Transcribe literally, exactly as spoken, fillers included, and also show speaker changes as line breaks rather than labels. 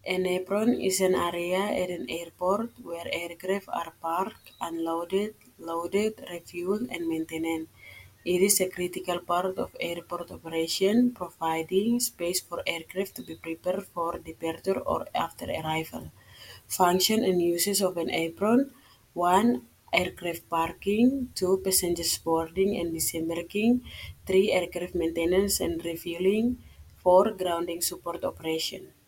An apron is an area at an airport where aircraft are parked, unloaded, loaded, refueled, and maintained. It is a critical part of airport operation, providing space for aircraft to be prepared for departure or after arrival. Function and uses of an apron: one. Aircraft parking; two. Passengers boarding and disembarking; three. Aircraft maintenance and refueling; four. Grounding support operation.